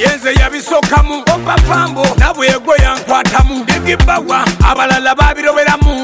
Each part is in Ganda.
yenze yabisokamu opafambo nabwego yankwatamu bigibawa abalala babiroberamu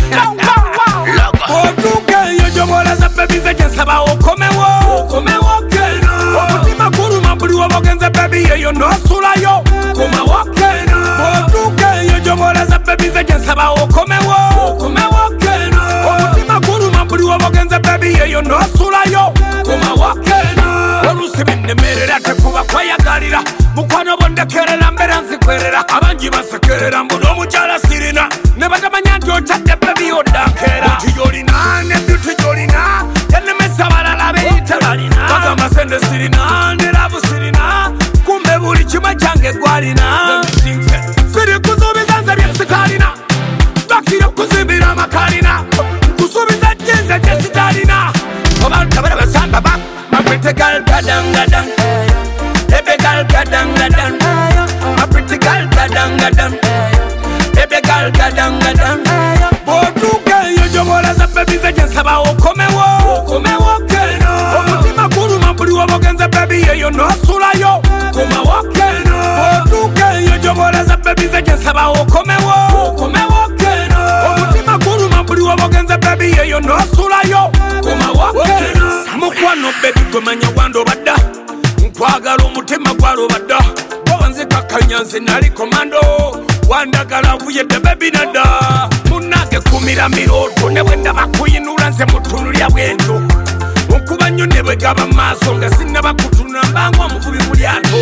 otugeyo gyobola za bebi nze gyensaba okomewo keno omutima guluma buli wobogenze bebi yeyo nosulayo komawo keno otugeyo gyobola za bebi nze gyensaba okomewo keno omutima guluma buli wobogenze bebi yeyo nosulayo komawo keno olusi binnemerera tekuba kweyagalira mukwano bondekerera mbera nzikwerera abangi basekerera mbula omukyala sirina ne batamanya nti okyadde bebi odankera nti yolina ne byuti gyolina yanemesa balala beyita balina bagamba sente sirina ne lavu sirina kumbe buli kimwe kyange gwalina siri kusuubiza nze byesitalina bakira okuzimbira amakalina kusuubiza jinze gyesitalina abantu abala basamba ba my pretty girl gadang baby girl gadang my pretty girl gadang baby girl gadang botugeyo gyobola za bebi nze gyensaba okomewo keno omutima guluma buli wobogenze bebi yeyo nosulayo komawo keno botugeyo gyobola za bebi nze gyensaba okomewo keno omutima guluma buli wobogenze bebi yeyo nosulayo komawo keno mukwano bebi gwemanya wandobadda nkwagala omutima gwalobadda obanzikakanya nze nali komando wandagala nkuyedde bebi nadda munange kumira mirooto ne bwe ndaba kuyinula nze mutunulya bwento nkuba nnyo ne bwe gaba maaso nga sinnaba kutuna mbanga omuvubi mu lyato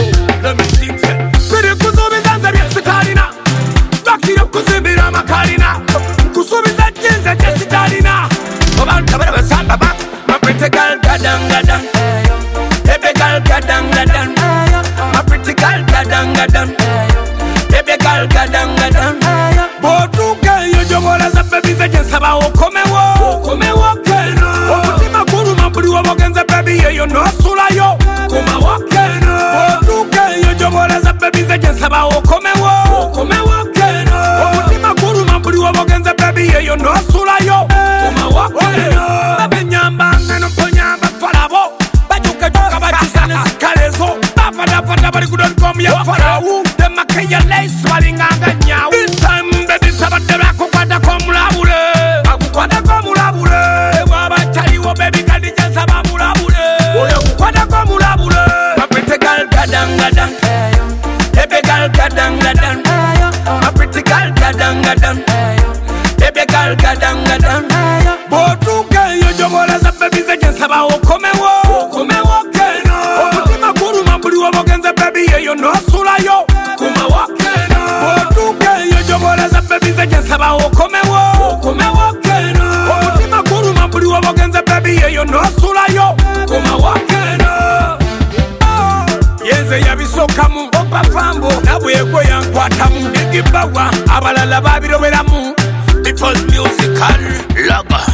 biri kusuubiza nze byesitalina bakira okuzimbira amakalina nkusuubiza jinze gyesitalina abantu abala basamba ba mapete gal gadang baby gal gadang my pretty gal gadang baby gal gadang botugeyo gyobola za bebi nze gyensaba okomewo keno omutima guluma buli wobogenze bebi yeyo nosulayo komawo keno botugeyo gyobola za bebi nze gyensaba okomewo keno omutima guluma buli wobogenze bebi yeyo nosulayo komawo keno babenyambanga noponyamba falabo bajukajuka bakisane zikalezo bafadafada bali kudolikomu ya farawu demakeya lace balinganga nyawu this time baby sabadde lwakukwatako omulabule akukwatako omulabule bwabakaliwo bebi kadi gyensaba mulabule oyo kukwatako omulabule mapete gal gadang baby gal gadang mapete gal gadang baby gal gadang botugeyo gyobola za bebi nze gyensaba okomewo keno omutima guluma buli wobogenze bebi yeyo nosulayo komawo keno botugeyo gyobola za bebi nze gyensaba okomewo keno omutima guluma buli wobogenze bebi yeyo nosulayo komawo keno yenze yabisokamu opafambo nabwego yankwatamu bigibawa abalala babiroberamu because musical logo